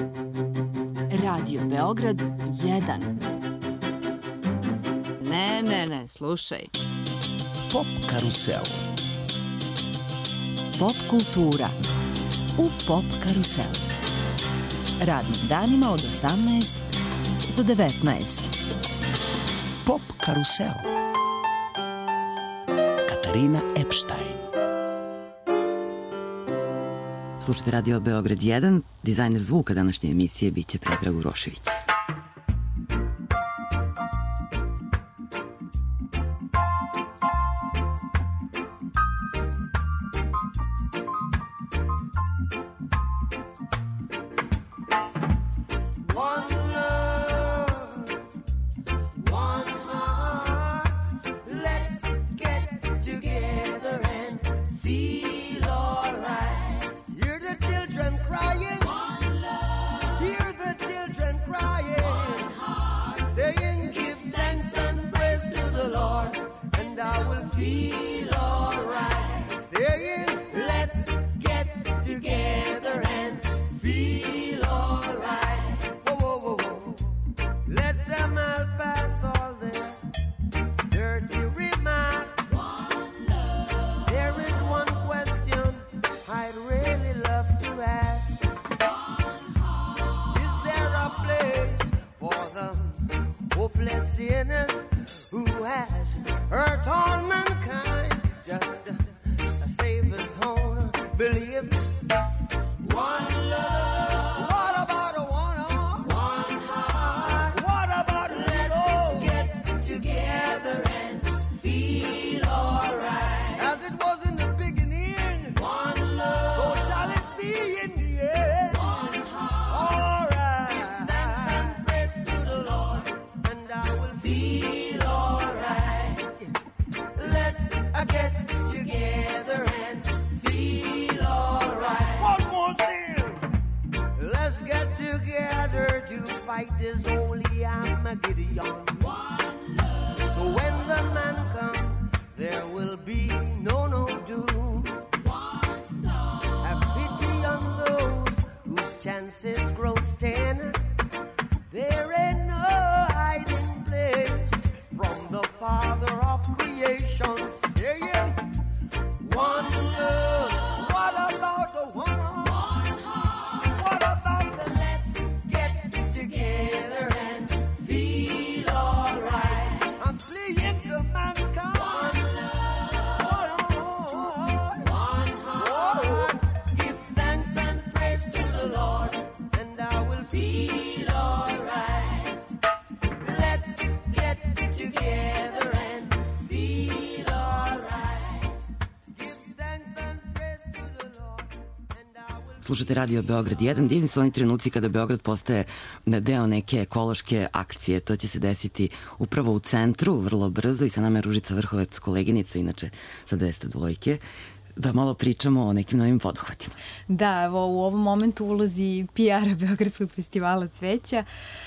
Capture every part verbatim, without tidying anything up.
Radio Beograd jedan. Ne, ne, ne, slušaj. Pop karusel. Pop kultura u Pop karuselu. Radnim danima od osamnaest do devetnaest. Pop karusel. Katarina Epštajn. Slušajte Radio Beograd jedan, dizajner zvuka današnje emisije biće Predrag Urošević. Slušate Radio Beograd jedan, divni su oni trenuci kada Beograd postaje deo neke ekološke akcije. To će se desiti upravo u centru, vrlo brzo, i sa nama je Ružica Vrhovec, koleginica, inače sa dvesta dvojke, da malo pričamo o nekim novim poduhvatima. Da, evo, u ovom momentu ulazi P R Beogradskog festivala cveća,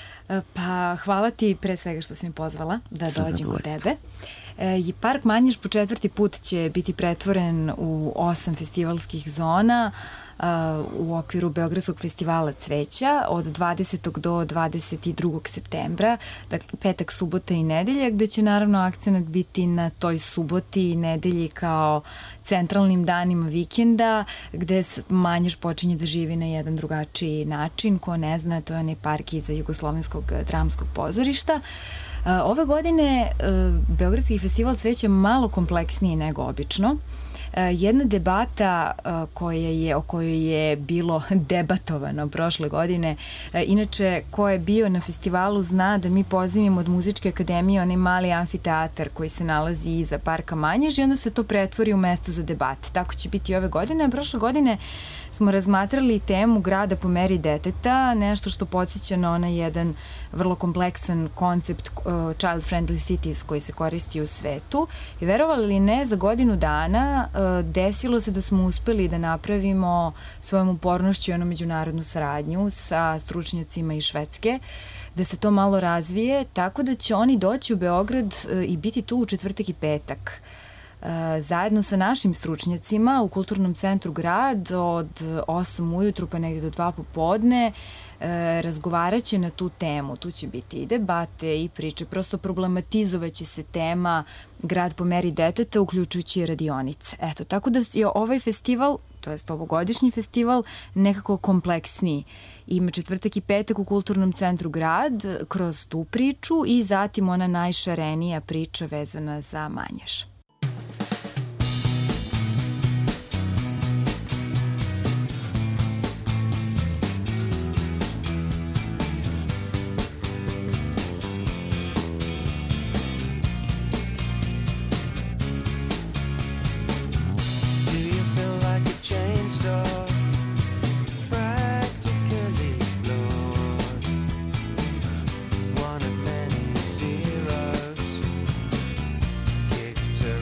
pa hvala ti pre svega što si mi pozvala da dođem kod tebe. I Park Manjiš po četvrti put će biti pretvoren u osam festivalskih zona u okviru Beogradskog festivala cveća od dvadesetog do dvadeset drugog septembra, dakle petak, subota i nedelja, gde će naravno akcenat biti na toj suboti i nedelji kao centralnim danima vikenda, gde Manjiš počinje da živi na jedan drugačiji način. Ko ne zna, to je onaj park iza Jugoslovenskog dramskog pozorišta. Ove godine Beogradski festival cveća je malo kompleksniji nego obično. Jedna debata koja je, o kojoj je bilo debatovano prošle godine, inače ko je bio na festivalu zna da mi pozivimo od Muzičke akademije onaj mali amfiteatar koji se nalazi iza Parka Manjiž i onda se to pretvori u mesto za debate. Tako će biti ove godine. Prošle godine smo razmatrali temu grada po meri deteta, nešto što podsjeća na onaj jedan vrlo kompleksan koncept uh, child friendly cities koji se koristi u svetu. I verovali ili ne, za godinu dana uh, desilo se da smo uspeli da napravimo svojom upornošću jednu međunarodnu saradnju sa stručnjacima iz Švedske, da se to malo razvije, tako da će oni doći u Beograd uh, i biti tu u četvrtak i petak. zajedno sa našim stručnjacima u Kulturnom centru Grad od osam ujutru pa negde do dva popodne razgovarat će na tu temu. Tu će biti i debate i priče, prosto problematizovaće se tema Grad po meri deteta, uključujući i radionice. Eto, tako da je ovaj festival, to jest ovogodišnji festival, nekako kompleksniji. Ima četvrtak i petak u Kulturnom centru Grad kroz tu priču i zatim ona najšarenija priča vezana za Manjaš. To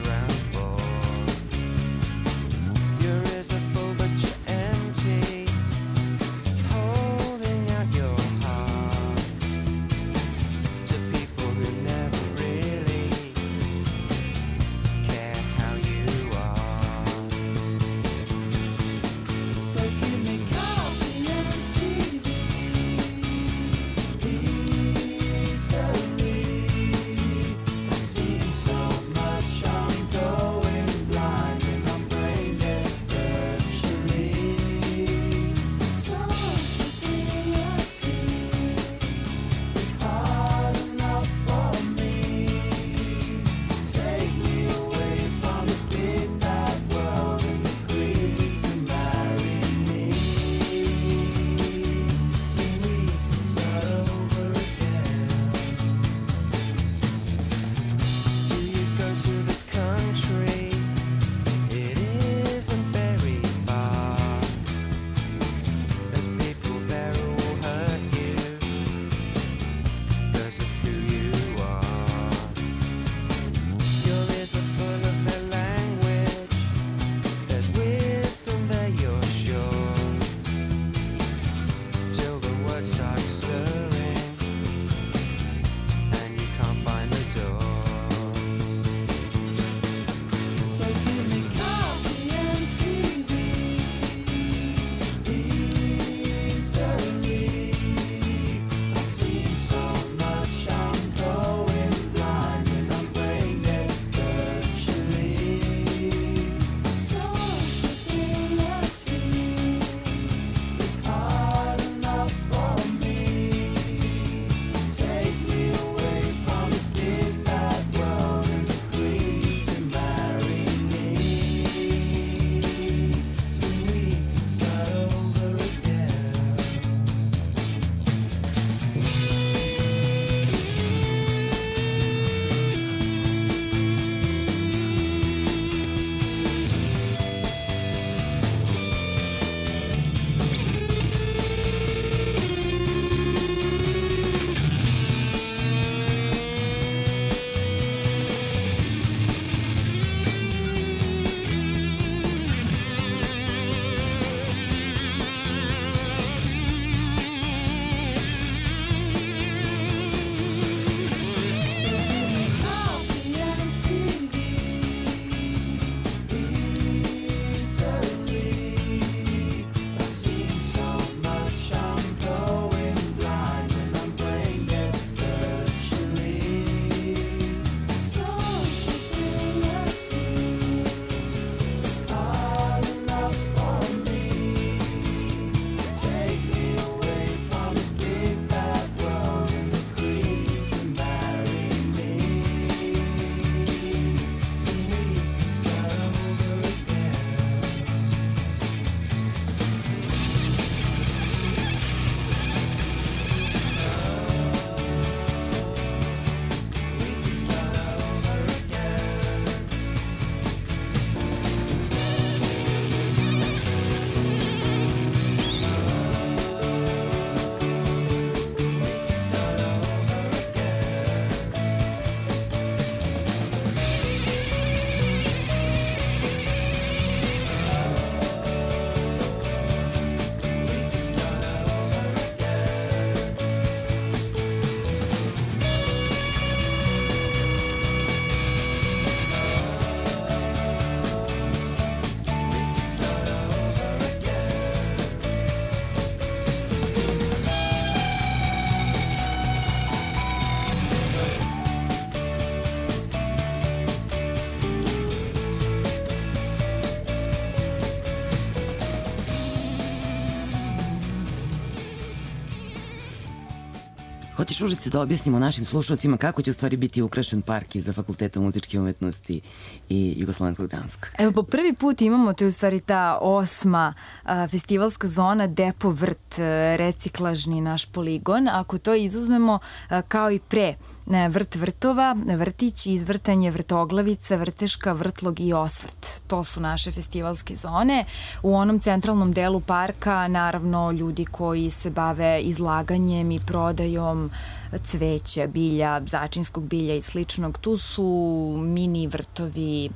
Hoćeš, Ružice, da objasnimo našim slušalcima kako će u stvari biti ukrašen park iza Fakulteta muzičke umetnosti i Jugoslovenskog danskog? Evo, po prvi put imamo, to je u stvari ta osma a, festivalska zona Depo vrt, reciklažni naš poligon. Ako to izuzmemo, a, kao i pre, ne, vrt vrtova, vrtić, izvrtanje, vrtoglavica, vrteška, vrtlog i osvrt. To su naše festivalske zone. U onom centralnom delu parka, naravno, ljudi koji se bave izlaganjem i prodajom cveća, bilja, začinskog bilja i sličnog. Tu su mini vrtovi,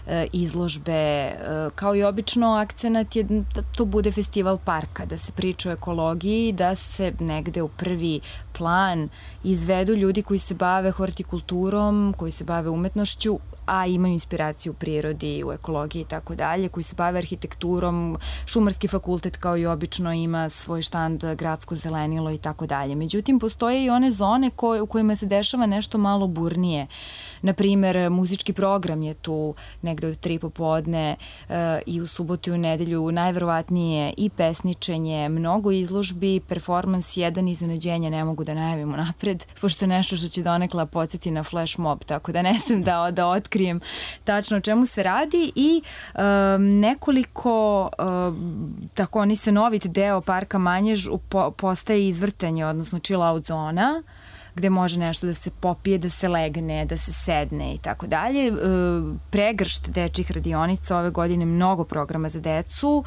izložbe. Kao i obično, akcenat je da to bude festival parka, da se priča o ekologiji, da se negde u prvi plan izvedu ljudi koji se bave hortikulturom, koji se bave umetnošću, a imaju inspiraciju u prirodi, u ekologiji i tako dalje, koji se bave arhitekturom. Šumarski fakultet, kao i obično, ima svoj štand gradsko zelenilo i tako dalje. Međutim, postoje i one zone koje, u kojima se dešava nešto malo burnije. Naprimer, muzički program je tu negde od tri popodne e, i u subotu i u nedelju najverovatnije i pesničenje, mnogo izložbi, performans, jedan iznenađenja, ne mogu da najavimo napred, pošto je nešto što će donekla podsjeti na flash mob, tako da ne sam da, da otkrijem tačno o čemu se radi i e, nekoliko e, tako oni se novit deo parka Manjež po, postaje izvrtanje, odnosno chill out zona, gde može nešto da se popije, da se legne, da se sedne i tako dalje. Pregršt dečjih radionica ove godine, mnogo programa za decu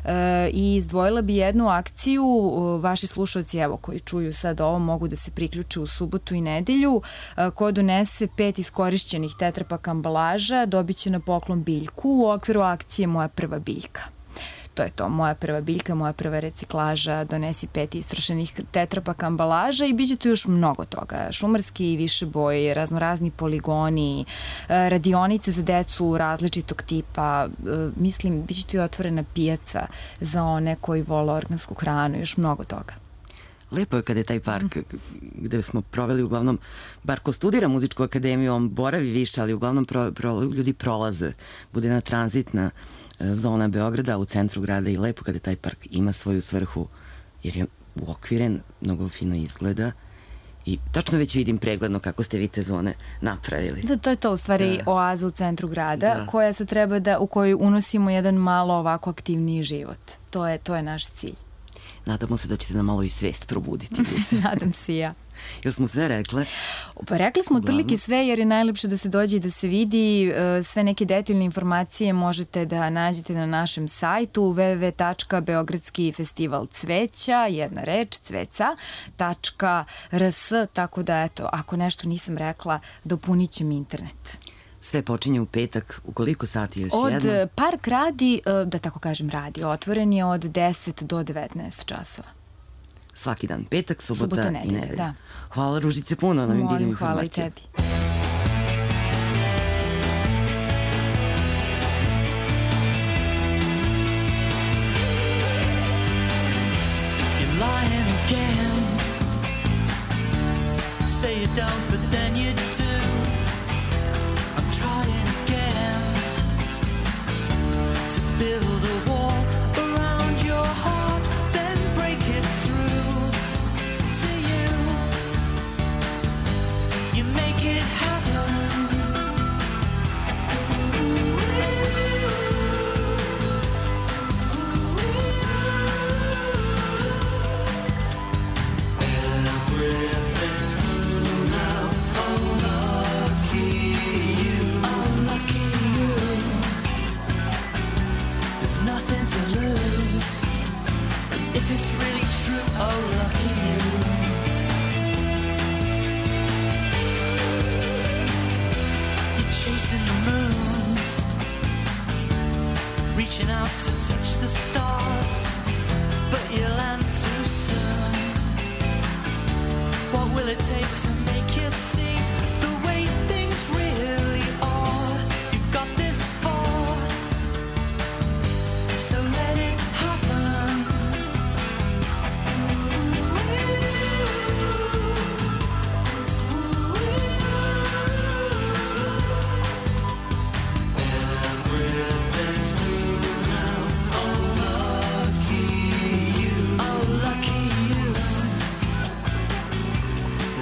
i izdvojila bi jednu akciju. Vaši slušalci, evo, koji čuju sad ovo, mogu da se priključe u subotu i nedelju. Ko donese pet iskorišćenih tetrapak ambalaža, dobit će na poklon biljku u okviru akcije Moja prva biljka. To je to, moja prva biljka, moja prva reciklaža, donesi pet istrošenih tetrapak ambalaža i biće tu još mnogo toga. Šumarski i više boje, raznorazni poligoni, radionice za decu različitog tipa, mislim, biće tu i otvorena pijaca za one koji vole organsku hranu i još mnogo toga. Lepo je kada je taj park gde smo proveli uglavnom, bar ko studira muzičku akademiju, on boravi više, ali uglavnom pro, pro, ljudi prolaze, bude jedna tranzitna zona Beograda u centru grada i lepo kada taj park ima svoju svrhu jer je uokviren, mnogo fino izgleda i tačno već vidim pregledno kako ste vi te zone napravili. Da, to je to u stvari da. Oaza u centru grada Da. koja se treba da, u kojoj unosimo jedan malo ovako aktivniji život. To je, to je naš cilj. Nadamo se da ćete nam malo i svest probuditi. Nadam se i ja. Jel smo sve rekle? Pa rekli smo otprilike sve jer je najlepše da se dođe i da se vidi. Sve neke detaljne informacije možete da nađete na našem sajtu w w w tačka beogradski festival cveća, jedna reč, cveca, tačka r s, tako da eto, ako nešto nisam rekla, dopunit će mi internet. Sve počinje u petak, u koliko sati još od, jedno? Park radi, da tako kažem radi, otvoren je od deset do devetnaest časova. Svaki dan, petak, subota, subota i nedelja, nedelja. Da. Hvala, Ružice, puno na ovim divnim informacijama. Hvala i tebi. You're lying again. Say you don't, but then you do. I'm trying again to build a wall around your heart, then break it through to you. You make it happen. Everything's blue now. Oh, lucky you. Oh, lucky you. There's nothing to lose. And if it's really true, oh, lucky you. You're chasing the moon, reaching out to touch the stars, but you land too soon. What will it take to make you see the way things really are? You've got this far, so let it happen. Everything's blue now. Oh, lucky you. Oh, lucky you.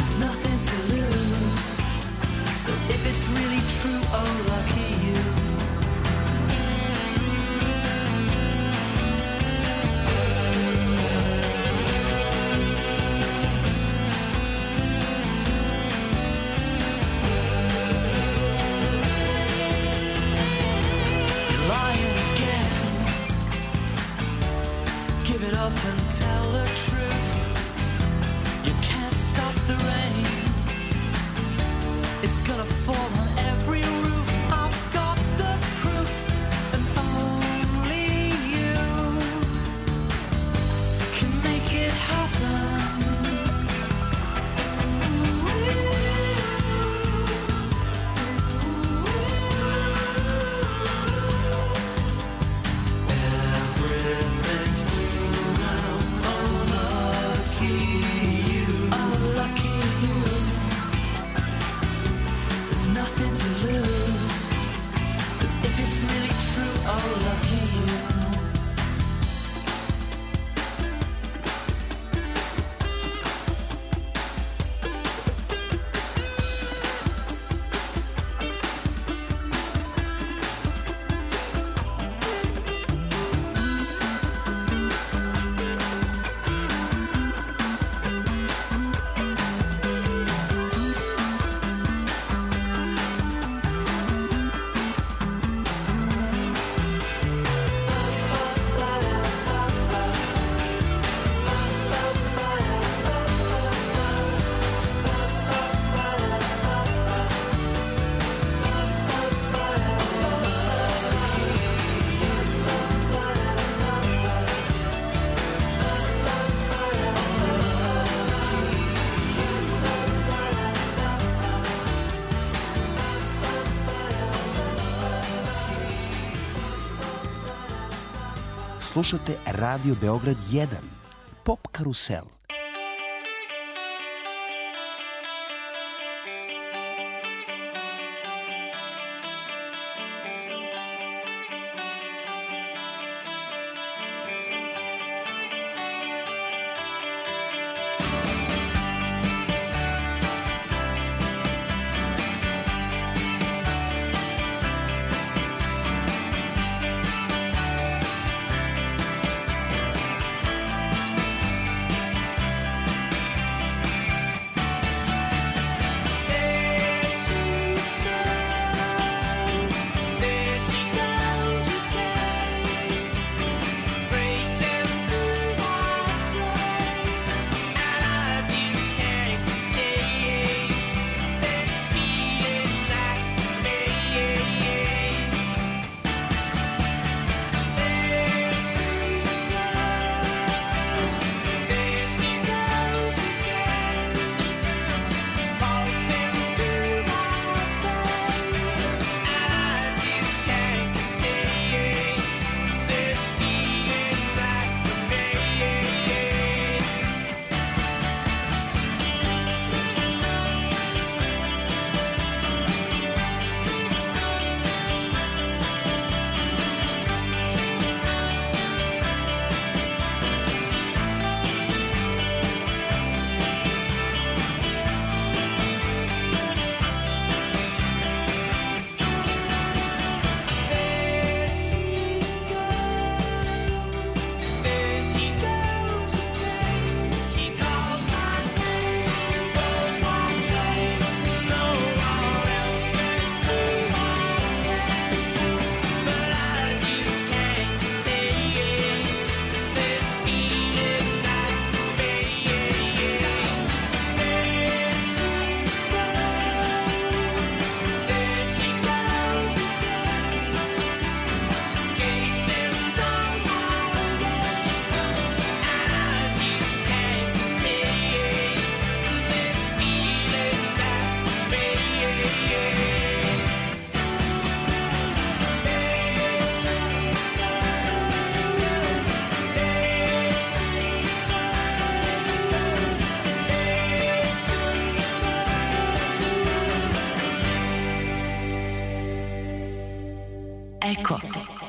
Slušate Radio Beograd jedan, Pop Karusel. Eko.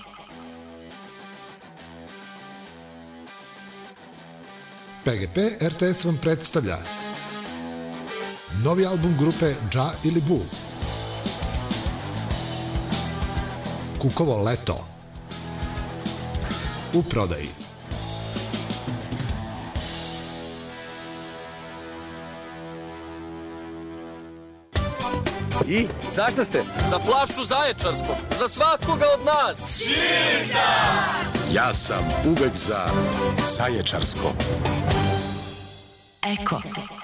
P G P R T S vam predstavlja novi album grupe Dža ili Bu, Kukovo leto, u prodaji. I, zašto ste? Za flašu Zaječarskog, za svakoga od nas. Šipca! Ja sam uvek za Zaječarsko. Eko.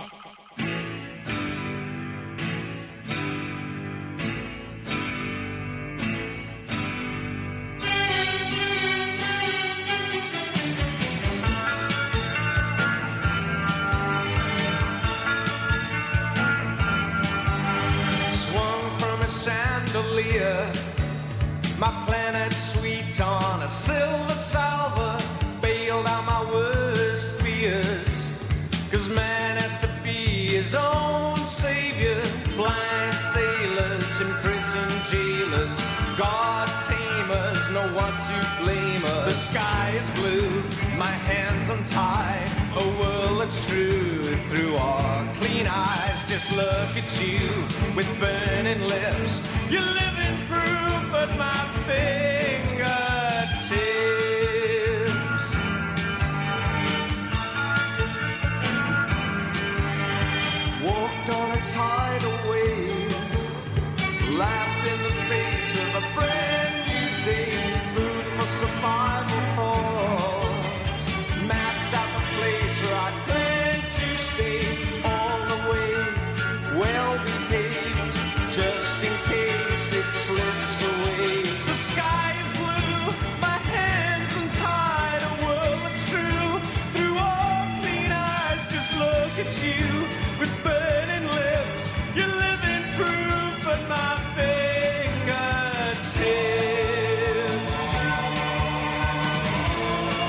My planet sweet on a silver salver, bailed out my worst fears. Cause man has to be his own savior. Blind sailors, imprisoned jailers, God tamers know what to blame us. The sky is blue, my hands untied, a world that's true through our clean eyes. Just look at you with burning lips, you're living proof at my fingertips. Walked on a tidal wave, laughed in the face of a brand new day. Food for survival thoughts, mapped out the place where I plan to stay. All the way, well behaved, just in case it slips away. The sky is blue, my hands untied, a world that's true through all clean eyes. Just look at you with burning lips, you're living proof at my fingertips.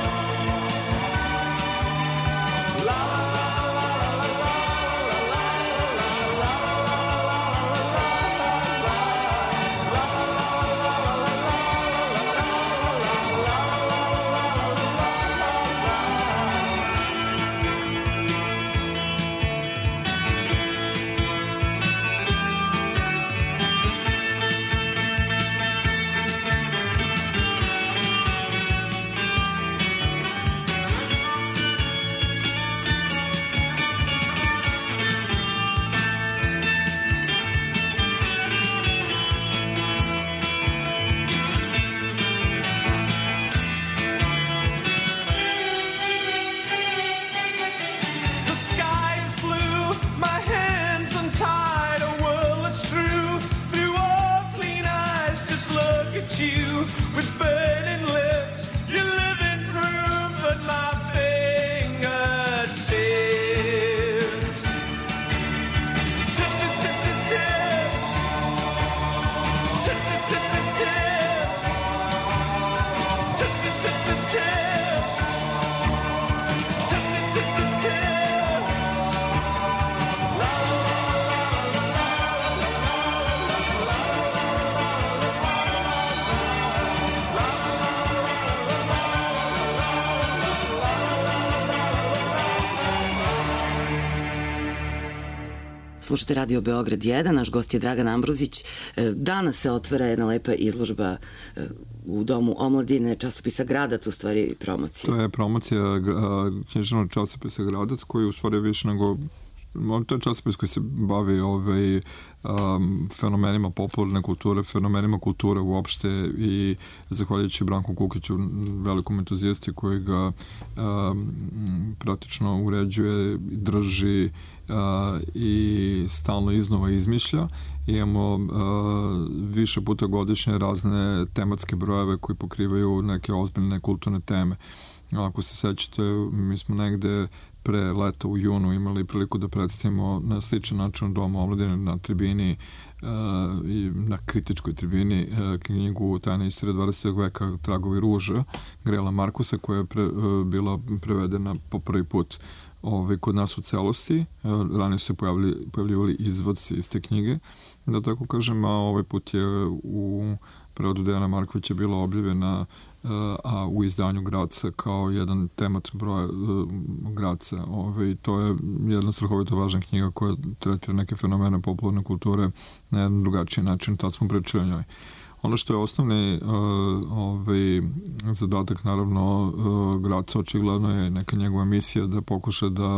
Slušate Radio Beograd jedan, naš gost je Dragan Ambrozić. Danas se otvara jedna lepa izložba u Domu omladine časopisa Gradac, u stvari promocija. To je promocija književnog časopisa Gradac, koji u stvari više nego... To je časopis koji se bavi ovaj, um, fenomenima popularne kulture, fenomenima kulture uopšte i zahvaljujući Branku Kukiću, velikom entuzijasti koji ga um, praktično uređuje, drži uh, i stalno iznova izmišlja. Imamo uh, više puta godišnje razne tematske brojeve koji pokrivaju neke ozbiljne kulturne teme. Ako se sećate, mi smo negde pre leta u junu imali priliku da predstavimo na sličan način u Domu omladine na tribini uh, i na kritičkoj tribini uh, knjigu Tajna istorija dvadesetog veka Tragovi ruža Grela Markusa, koja je pre, uh, bila prevedena po prvi put ovaj, kod nas u celosti. Uh, ranije su se pojavili, pojavljivali izvodci iz te knjige, da tako kažem, a ovaj put je u prevodu Dejana Markovića bila objavljena a u izdanju Gradca kao jedan temat broja uh, Gradca. Ove, to je jedna strahovito važna knjiga koja tretira neke fenomene popularne kulture na jedan drugačiji način, tad smo pričali o njoj. Ono što je osnovni uh, ovaj, zadatak, naravno, uh, Gradca očigledno je neka njegova misija da pokuša da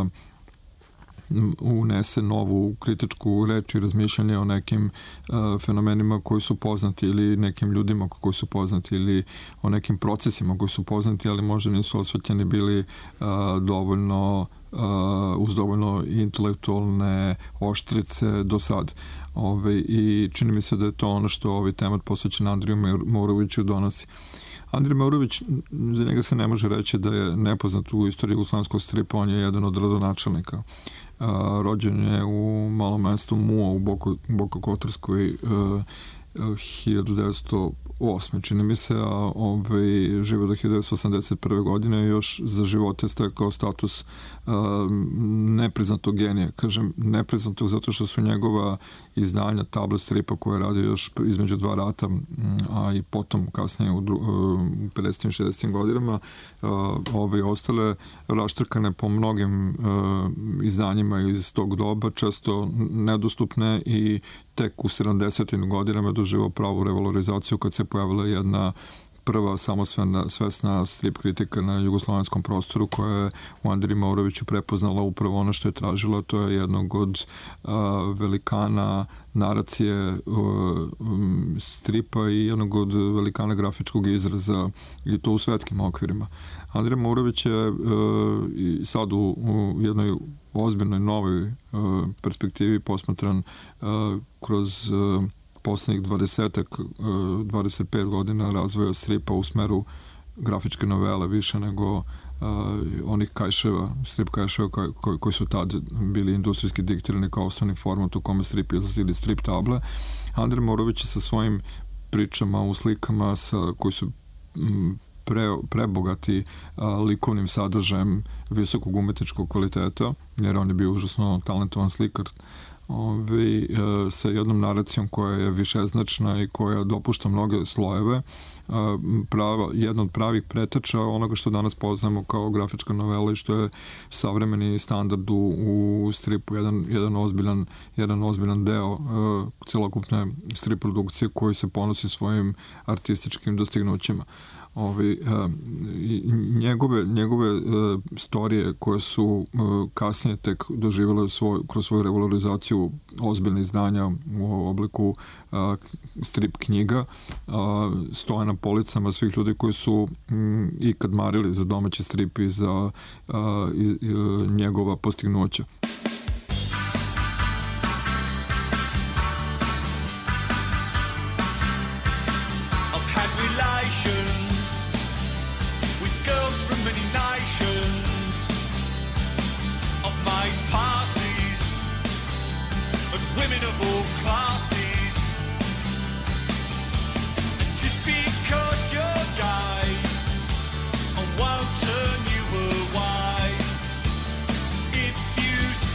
unese novu kritičku reč i razmišljanje o nekim uh, fenomenima koji su poznati ili nekim ljudima koji su poznati ili o nekim procesima koji su poznati, ali možda nisu osvetljeni bili uh, dovoljno uh, uz dovoljno intelektualne oštrice do sad. Ove, I čini mi se da je to ono što ovaj temat posvećen Andriju Mauroviću donosi. Andrij Maurović, za njega se ne može reći da je nepoznat u istoriji jugoslovenskog stripa, on je jedan od rodonačelnika. Uh, rođen je u malom mestu Muo u Boko, Bokokotorskoj uh, hiljadu devetsto osme čini mi se, a ovaj, žive do hiljadu devetsto osamdeset prve godine i još za živote stekao status uh, nepriznatog genija. Kažem nepriznatog zato što su njegova izdanja table stripa koje je radio još između dva rata, a i potom kasnije u, u pedesetim i šezdesetim godinama uh, ove ostale raštrkane po mnogim uh, izdanjima iz tog doba, često nedostupne, i tek u sedamdesetim godinama je doživao pravu revalorizaciju kad se pojavila jedna prva samosvesna svesna strip kritika na jugoslovenskom prostoru koja je u Andriji Mauroviću prepoznala upravo ono što je tražila. To je jednog od uh, velikana naracije uh, um, stripa i jednog od velikana grafičkog izraza, i to u svetskim okvirima. Andrija Maurović je uh, sad u, u jednoj ozbiljnoj novoj uh, perspektivi posmatran uh, kroz uh, poslednjih dvadesetak, dvadeset pet godina razvoja stripa u smeru grafičke novele više nego uh, onih kajševa, strip kajševa koji, koji su tad bili industrijski diktirani kao osnovni format u kome strip izlazili strip table. Andrej Maurović sa svojim pričama u slikama sa, koji su m, pre, prebogati a, likovnim sadržajem visokog umetničkog kvaliteta, jer on je bio užasno talentovan slikar, Ove, sa jednom naracijom koja je višeznačna i koja dopušta mnoge slojeve, prava, jedna od pravih preteča onoga što danas poznamo kao grafička novela i što je savremeni standard u, u stripu, jedan, jedan, ozbiljan, jedan ozbiljan deo uh, celokupne strip produkcije koji se ponosi svojim artističkim dostignućima. Ovi, uh, njegove, njegove uh, storije koje su uh, kasnije tek doživjele svoj, kroz svoju revalorizaciju ozbiljne izdanja u obliku uh, strip knjiga uh, stoje na policama svih ljudi koji su um, ikad marili za domaći strip i za uh, i, uh, njegova postignuća. If you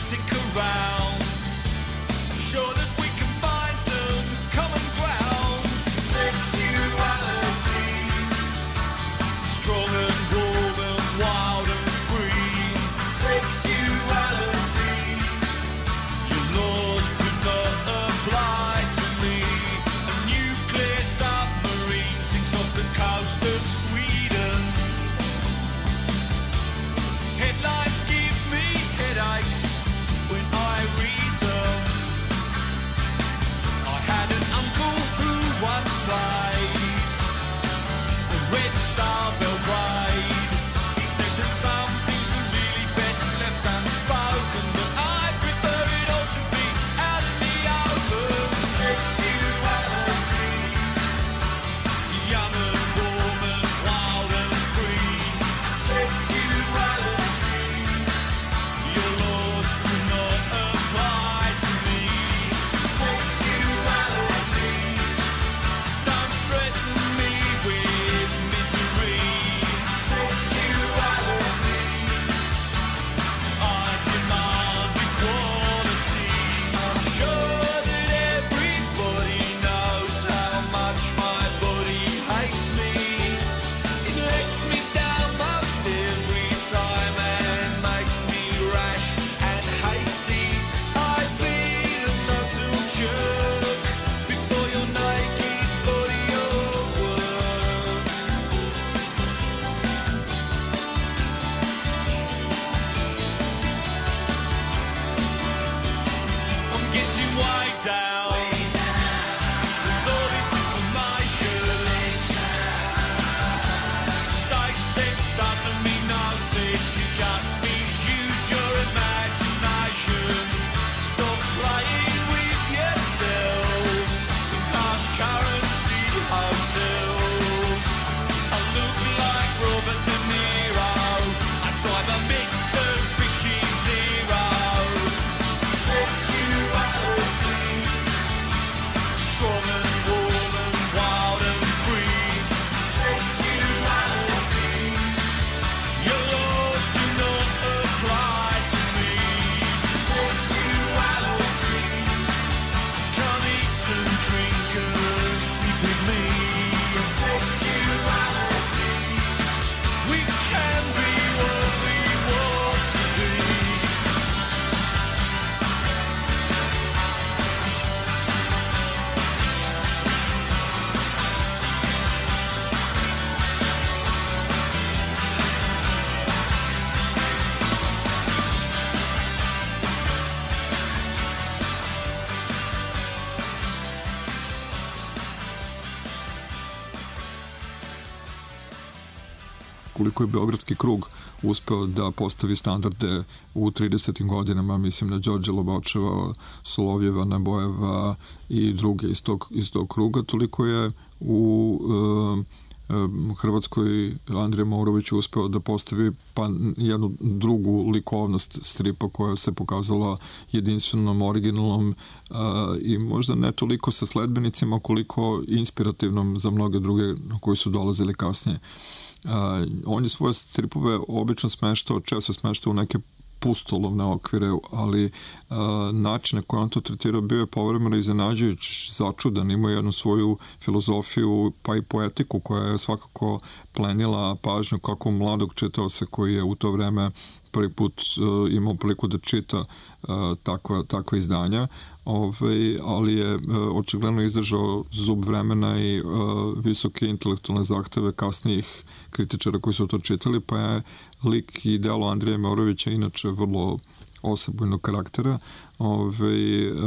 koliko je Beogradski krug uspeo da postavi standarde u tridesetim godinama, mislim na Đorđe Lobačeva, Solovjeva, Nabojeva i druge iz tog, iz tog kruga, toliko je u uh, Hrvatskoj Andrija Maurović uspeo da postavi pa jednu drugu likovnost stripa koja se pokazala jedinstvenom, originalnom uh, i možda ne toliko sa sledbenicima koliko inspirativnom za mnoge druge koji su dolazili kasnije. Uh, on je svoje stripove obično smeštao, često smeštao u neke pustolovne okvire, ali uh, način na koji on to tretirao bio je povremeno iznenađujući, začudan, imao jednu svoju filozofiju pa i poetiku koja je svakako plenila pažnju kako mladog čitaoca koji je u to vreme prvi put uh, imao priliku da čita uh, takva, takva izdanja, Ove, ali je uh, očigledno izdržao zub vremena i uh, visoke intelektualne zahteve kasnijih kritičara koji su to čitali, pa je lik i delo Andrija Maurovića inače vrlo osebujnog karaktera, ove, uh,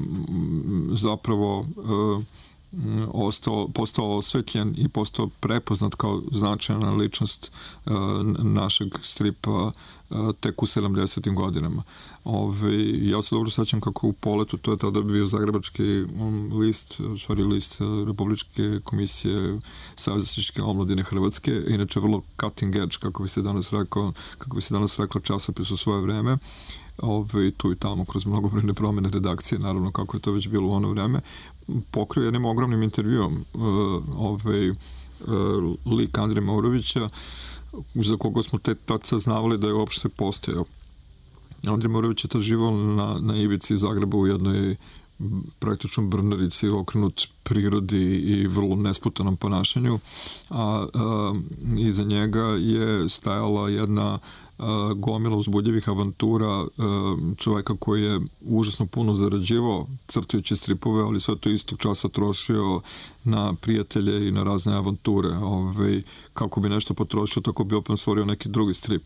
zapravo uh, ostao, postao osvetljen i postao prepoznat kao značajna ličnost uh, našeg stripa uh, tek u sedamdesetim godinama. Ove, ja se dobro sećam kako u Poletu, to je tada bio zagrebački um, list, sorry, list uh, Republičke komisije Savezničke omladine Hrvatske, inače vrlo cutting edge, kako bi se danas rekao, kako bi se danas rekao časopis u svoje vreme. Ove, tu i tamo kroz mnogobrojne promene redakcije, naravno kako je to već bilo u ono vreme, pokrio jednim ogromnim intervjuom uh, ovaj, uh, lik Andrija Maurovića, za koga smo te tad saznavali da je uopšte postojao. Andrija Maurović je tad živao na, na ivici Zagreba u jednoj praktično brnarici, okrenut prirodi i vrlo nesputanom ponašanju, a, a iza njega je stajala jedna a, gomila uzbudljivih avantura a, čoveka koji je užasno puno zarađivao crtajući stripove, ali sve to istog časa trošio na prijatelje i na razne avanture. Ove, kako bi nešto potrošio, tako bi opet stvorio neki drugi strip.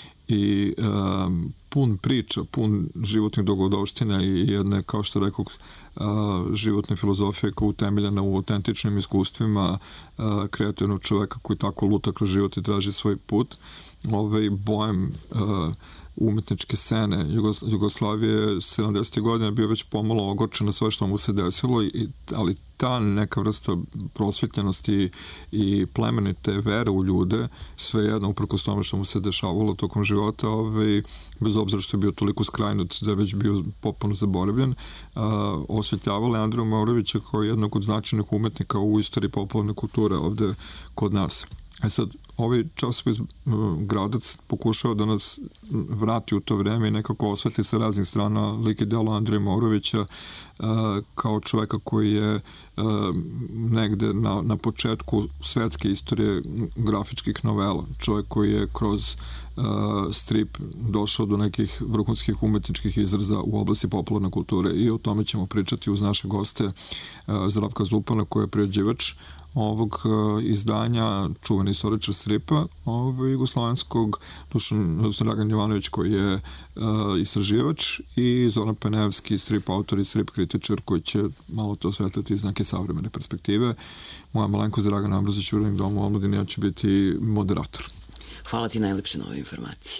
I um, pun priča, pun životnih dogodovština i jedne, kao što rekao, uh, životne filozofije koja je utemeljena u autentičnim iskustvima uh, kreativnog čoveka koji tako luta kroz život i traži svoj put. Ovaj bojem uh, umetničke scene Jugos Jugoslavije sedamdesetih godina bio već pomalo ogorčen na sve što mu se desilo, i, ali ta neka vrsta prosvetljenosti i plemenite vere u ljude, sve jedno uprkos tome što mu se dešavalo tokom života, ovaj, bez obzira što je bio toliko skrajnut da je već bio potpuno zaboravljen, uh, osvetljavala Andriju Maurovića kao jednog od značajnih umetnika u istoriji popularne kulture ovde kod nas. E sad, ovaj časopis Gradac pokušao da nas vrati u to vreme i nekako osvetli sa raznih strana lik i delo Andrija Maurovića uh, kao čoveka koji je uh, negde na, na početku svetske istorije grafičkih novela. Čovek koji je kroz uh, strip došao do nekih vrhunskih umetničkih izraza u oblasti popularne kulture, i o tome ćemo pričati uz naše goste, uh, Zdravka Zupana koji je priređivač ovog uh, izdanja, čuveni istoričar stripa ovog jugoslovenskog, Dušan Dragan Jovanović koji je uh, istraživač, i Zoran Penevski, strip autor i strip kritičar koji će malo to osvetliti iz neke savremene perspektive. Moja malenkost Dragan Ambrazić, urednik Doma omladine, ja ću biti moderator. Hvala ti najlepše na ove informacije.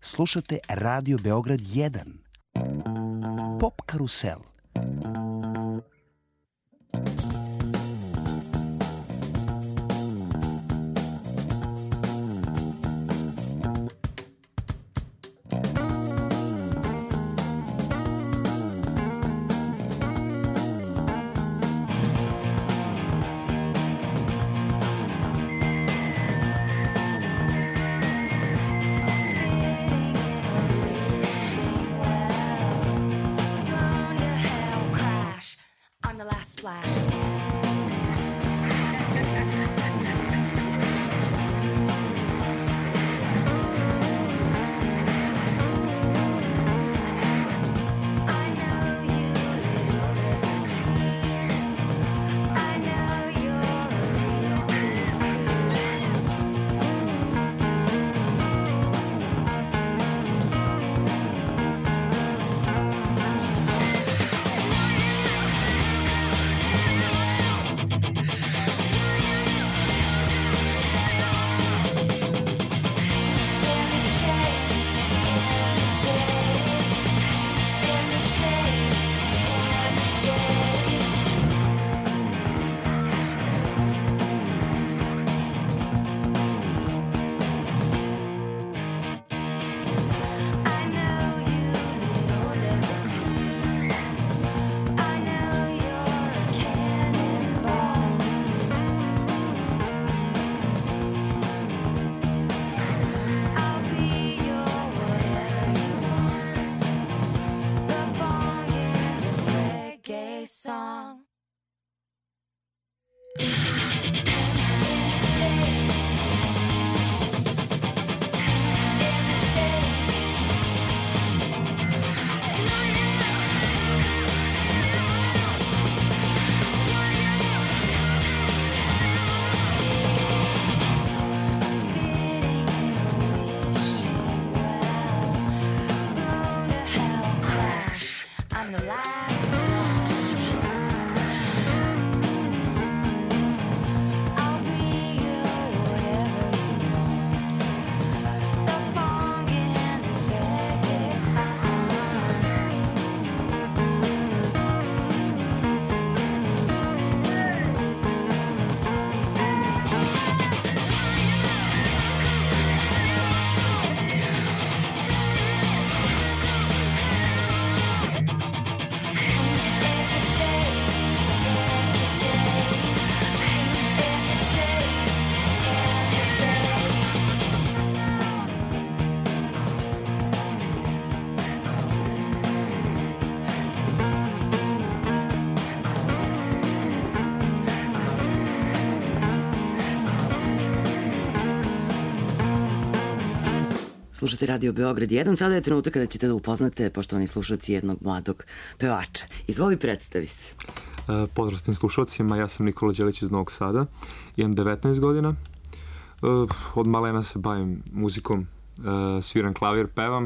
Slušate Radio Beograd jedan. Pop karusel. Slušate Radio Beograd jedan, sada je trenutak kada ćete da upoznate, poštovani slušalci, jednog mladog pevača. Izvoli, predstavi se. E, pozdrav tim slušalcima, ja sam Nikola Đelić iz Novog Sada, imam devetnaest godina, e, od malena se bavim muzikom, e, sviram klavir, pevam,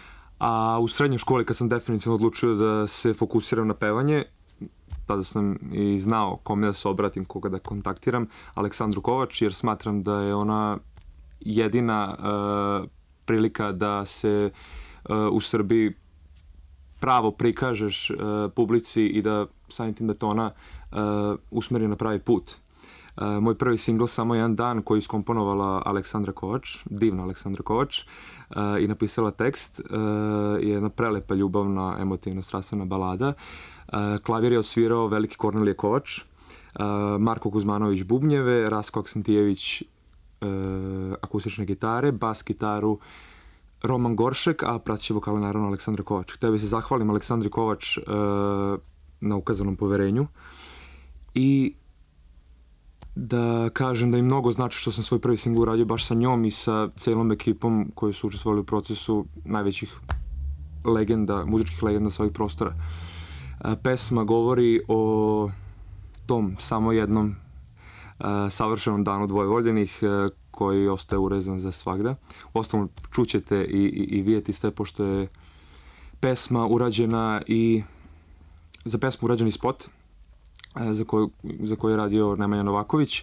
a u srednjoj školi kad sam definitivno odlučio da se fokusiram na pevanje, tada sam i znao kome da se obratim, koga da kontaktiram, Aleksandru Kovač, jer smatram da je ona jedina e, prilika da se uh, u Srbiji pravo prikažeš uh, publici i da samim tim da to ona uh, usmeri na pravi put. Uh, moj prvi singl Samo jedan dan, koji je iskomponovala Aleksandra Kovač, divna Aleksandra Kovač, uh, i napisala tekst, uh, je jedna prelepa, ljubavna, emotivna, strastvena balada. Uh, klavir je osvirao veliki Kornelije Kovač, uh, Marko Kuzmanović bubnjeve, Rasko Aksentijević Uh, akustične gitare, bas gitaru Roman Goršek, a praćće vokale naravno Aleksandra Kovač. Htio bih se zahvalim Aleksandri Kovač uh, na ukazanom poverenju i da kažem da im mnogo znači što sam svoj prvi singl uradio baš sa njom i sa celom ekipom koji su učestvovali u procesu najvećih legenda, muzičkih legenda sa ovih prostora. Uh, pesma govori o tom samo jednom Uh, savršenom danu dvoje voljenih uh, koji ostaje urezan za svagda. Uostalom čućete i, i, i vidjeti sve, pošto je pesma urađena i za pesmu urađeni spot uh, za, koju, za koju je radio Nemanja Novaković.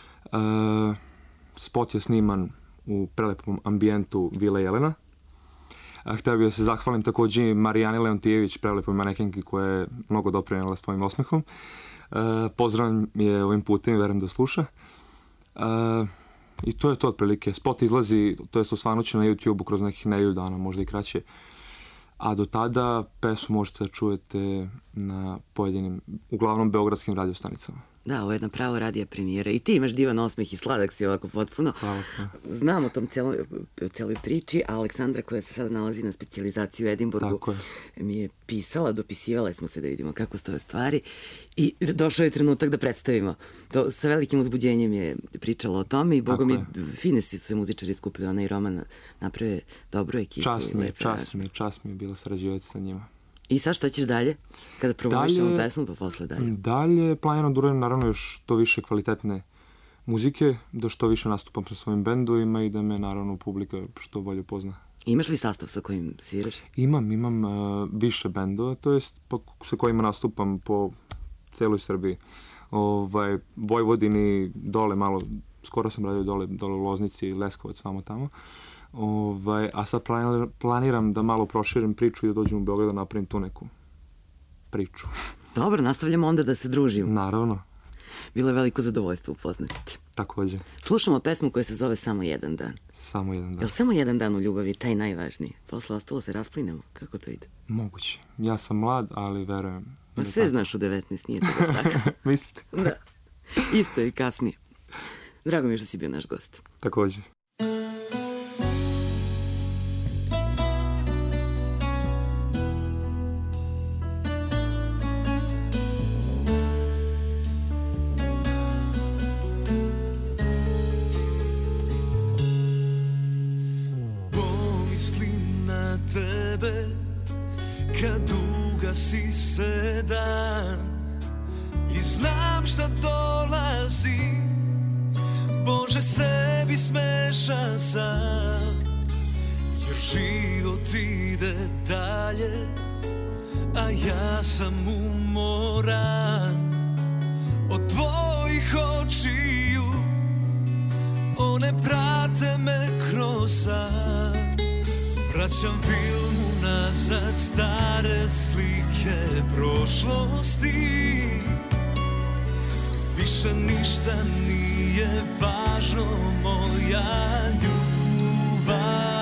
Uh, spot je sniman u prelepom ambijentu Vile Jelena. Hteo bih da se zahvalim takođe Marijani Leontijević, prelepoj manekenki koja je mnogo doprinela svojim osmehom. Pozdravljam je ovim putem i verujem da sluša. I to je to otprilike. Spot izlazi, to je osvanuće na YouTube-u kroz nekih nedelju dana, možda i kraće. A do tada pesmu možete da čujete na pojedinim, uglavnom beogradskim radiostanicama. Da, ovo je jedna prava radija premijera. I ti imaš divan osmeh i sladak si ovako potpuno. Znam o tom celoj, celoj priči, a Aleksandra koja se sada nalazi na specijalizaciji u Edinburgu mi je pisala, dopisivala smo se da vidimo kako stoje stvari i došao je trenutak da predstavimo. To sa velikim uzbuđenjem je pričala o tome i boga mi fine su se muzičari skupili, ona i Roman naprave dobru ekipu. Čast mi je, čast mi je, čast mi je bilo sarađivati sa njima. I sad šta ćeš dalje? Kada promovišemo pesmu, pa posle dalje? Dalje planiram da uradim naravno još to više kvalitetne muzike, da što više nastupam sa svojim bendovima i da me naravno publika što bolje pozna. Imaš li sastav sa kojim sviraš? Imam, imam uh, više bendova, to jest pa, sa kojima nastupam po celoj Srbiji. Ovaj, Vojvodini, dole malo, skoro sam radio dole, dole u Loznici, Leskovac, vamo tamo. Ovaj, a sad planiram da malo proširim priču i da dođem u Beograd da napravim tu neku priču. Dobro, nastavljamo onda da se družimo. Naravno. Bilo je veliko zadovoljstvo upoznati te. Takođe. Slušamo pesmu koja se zove Samo jedan dan. Samo jedan dan. Je li samo jedan dan u ljubavi taj najvažniji? Posle ostalo se rasplinemo? Kako to ide? Moguće. Ja sam mlad, ali verujem. Ma sve znaš u devetnaest, nije to baš tako. Mislite? Da. Isto i kasnije. Drago mi je što si bio naš gost. Takođe. Kad ugasi se dan i znam šta dolazi, Bože sebi smešan sam, jer život ide dalje, a ja sam umoran od tvojih očiju, one prate me kroz san. Vraćam filmu nazad, stare slike prošlosti. Više ništa nije važno, moja ljubavi.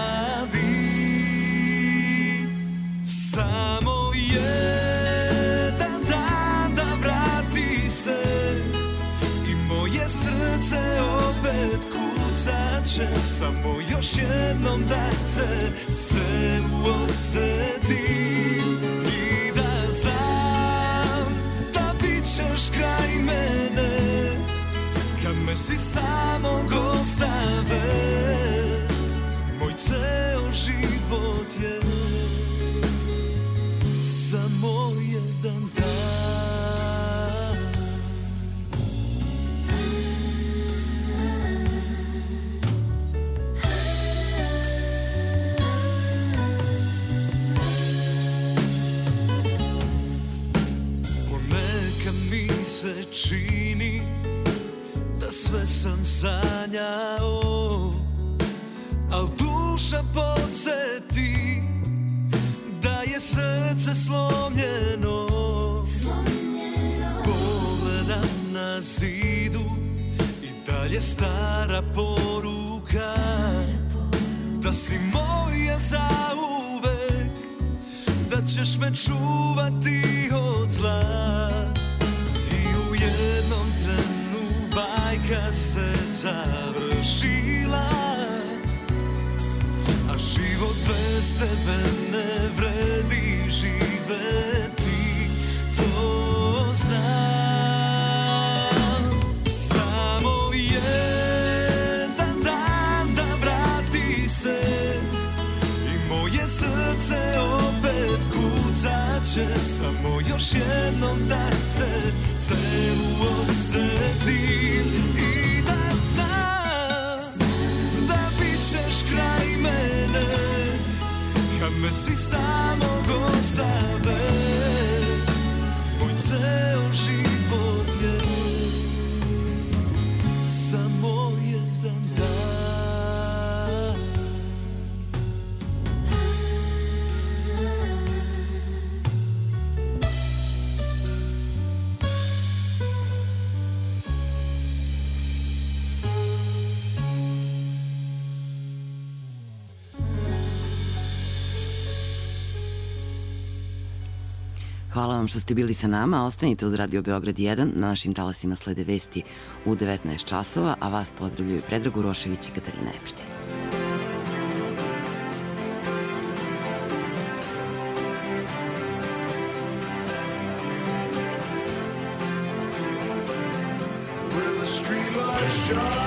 Samo jedan dan da vrati se i moje srce opet kucat će. Samo još jednom da te celu osetim i da znam da bit ćeš kraj mene kad me svi samog ostave. Moj ceo život je samo jedan dan. Se čini da sve sam sanjao, al duša podsjeti da je srce slomljeno. Pogledam na zidu i dalje stara poruka da si moja zauvek, da ćeš me čuvati od zla. Jednom trenu bajka se završila, a život bez tebe ne vredi živeti, to znam. Samo jedan dan da vrati se i moje srce opet kucat će. Samo još jednom da te celu osetim i da znam da bit ćeš kraj mene kad me svi samog ostave. Moj ceo život je samo jedan dan. Hvala vam što ste bili sa nama. Ostanite uz Radio Beograd jedan. Na našim talasima slede vesti u devetnaest časova, a vas pozdravljaju Predrag Urošević i Katarina Epštin. With the streetlight shine